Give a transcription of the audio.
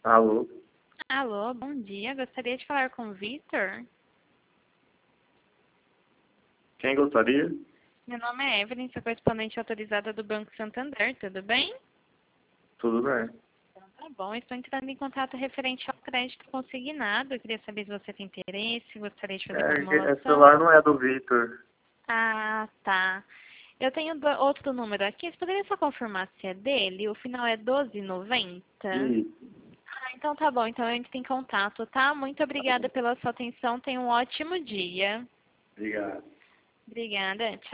Alô? Alô, bom dia. Gostaria de falar com o Vitor. Quem gostaria? Meu nome é Evelyn, sou correspondente autorizada do Banco Santander, tudo bem? Tudo bem. Então tá bom, estou entrando em contato referente ao crédito consignado. Eu queria saber se você tem interesse, gostaria de fazer uma Esse simulação. celular não é do Vitor. Ah, tá. Eu tenho outro número aqui, você poderia só confirmar se é dele? O final é 1290? Isso. Ah, então tá bom, então a gente tem contato, tá? Muito obrigada pela sua atenção, tenha um ótimo dia. Obrigado. Obrigada, tchau.